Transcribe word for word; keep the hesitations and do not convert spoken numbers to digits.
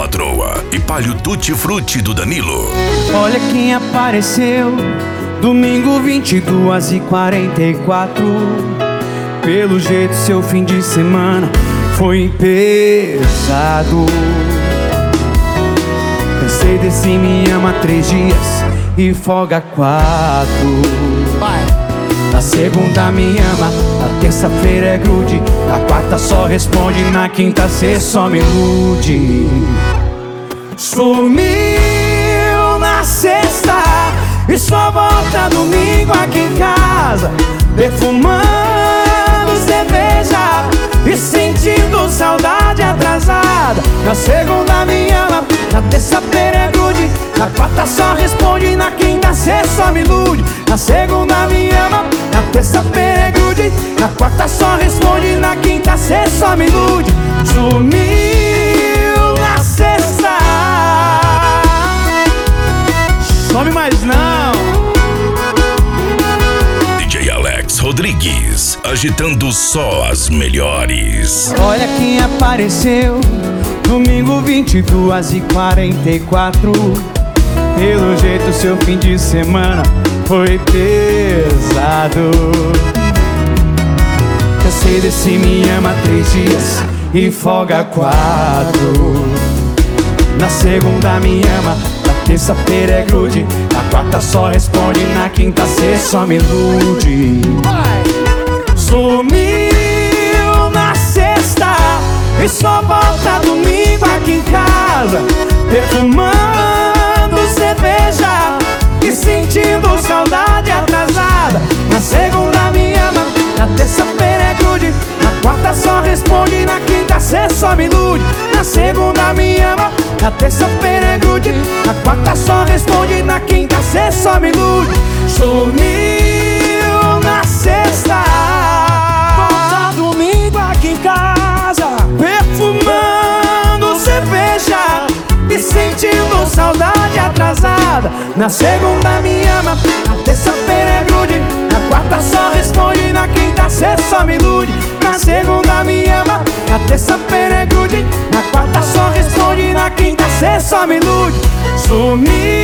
patroa e palho tutti frutti do Danilo. Olha quem apareceu, domingo vinte e duas e quarenta e quatro. Pelo jeito seu fim de semana foi pesado. Cansei desse me ama três dias e folga quatro. Vai. Na segunda me ama, na terça-feira é grude, na quarta só responde, na quinta cê só me ilude. Sumiu na sexta e só volta domingo aqui em casa, perfumando cerveja e sentindo saudade atrasada. Na segunda me ama, na terça-feira é grude, na quarta só responde, na quinta cê só me ilude. Na segunda me ama, na terça-feira é grude, na quarta só responde, na quinta cê só me ilude. Sumiu na sexta, some mais não. D J Alex Rodrigues, agitando só as melhores. Olha quem apareceu, domingo vinte e duas e quarenta e quatro. Pelo jeito seu fim de semana foi pesado. Cansei desse me ama três dias e folga quatro. Na segunda me ama, na terça-feira é grude, na quarta só responde, na quinta cê só me ilude. Sumiu na sexta e só volta domingo aqui em casa, perfumando cerveja e sentindo saudade atrasada. Na segunda me ama, na terça-feira é grude, na quarta só responde, na quinta cê só me ilude. Na segunda me ama, na terça-feira é grude, na quarta só responde, na quinta cê só me ilude. Sumiu na sexta, volta domingo aqui em casa, perfumando cerveja e sentindo saudade atrasada. Na segunda me ama, na terça-feira é grude, na quarta só responde, na quinta cê só me ilude. Na segunda me ama, na terça-feira é grude, na quarta só responde, na quinta cê só me ilude. Sumiu